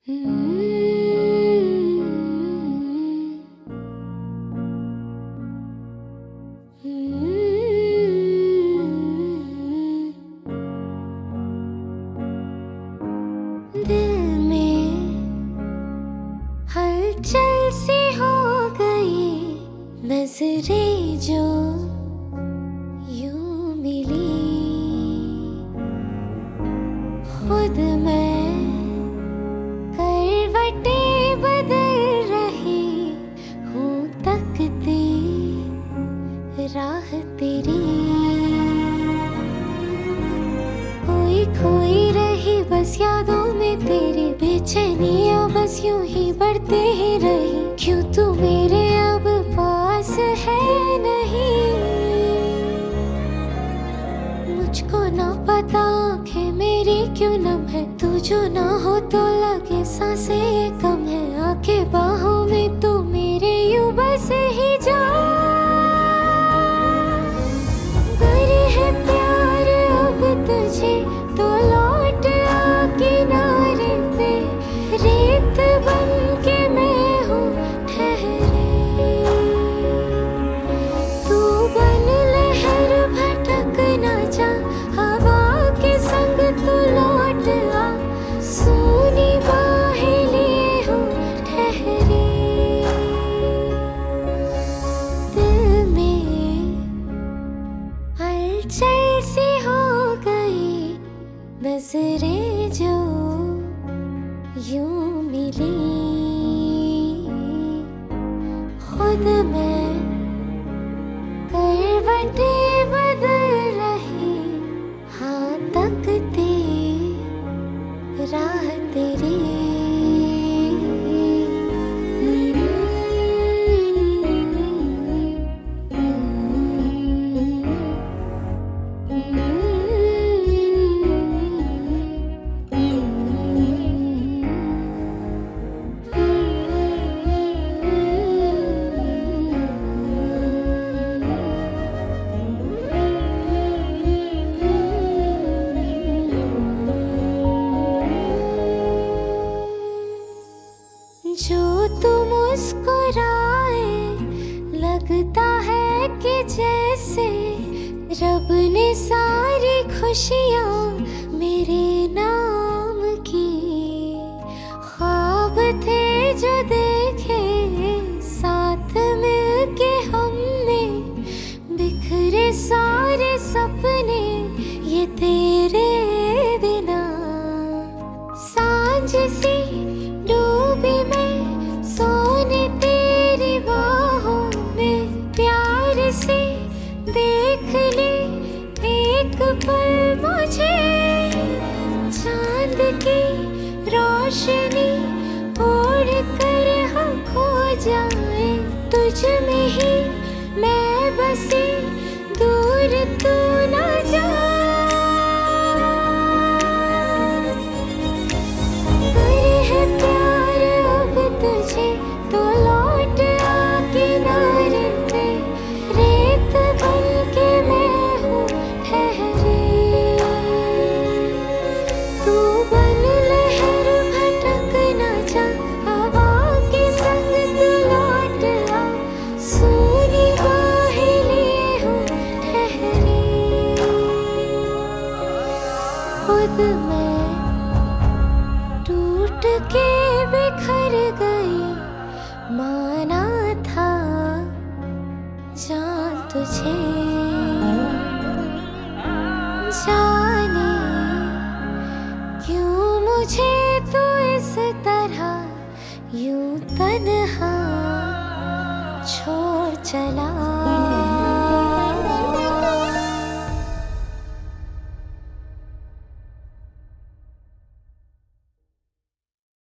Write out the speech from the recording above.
दिल में हलचल सी हो गई, नजरें जो यूं मिली, खुद मैं करवटें बदल रही हूँ, तकती राह तेरी। कोई खोई रही बस यादों में तेरी, बेचैनियाँ बस यूं ही बढ़ती ही रही। क्यों तू मेरे अब पास है नहीं, मुझको ना पता आँखें मेरी क्यों नम है। तू जो ना हो तो लगे सांसें कम है। आके बाहों में तू मेरे यूं बस ही जा। अगर है प्यार अब तुझे तो लौट आ किनारे पे, रेत बन के मैं हूँ ठहरे। तू बन लहर भटक ना जा, हवा के संग तू लौट आ, सूनी बाहें लिए हूँ ठहरे। दिल में हलचल सी हो गई, नजरें जो यूं मिली, खुद मैं करवटें बदल रही, हाँ तकती राह तेरी। जो तू मुस्कुराए, लगता है कि जैसे रब ने सारी खुशियाँ मेरे नाम की। ख्वाब थे जो देखे साथ मिलके हमने, बिखरे सारे सपने ये तेरे बिना। सांझ सी डूबी मैं सोने तेरी बाहों में, प्यार से देख ले एक पल मुझे। चांद की रोशनी ओढ़ कर हम खो जाए, तुझ में ही मैं बसी, दूर तू ना जा। तुझे तो लौट आ किनारे पे, रेत बन के मैं हूँ ठहरे। तू बन लहर भटक ना जा, हवा के संग तू लौट आ, सूनी बाहें लिए हूँ ठहरे। खुद मैं टूट के बिखर गई, माना था जान तुझे। जाने क्यों मुझे तू इस तरह यूं तन्हा छोड़ चला।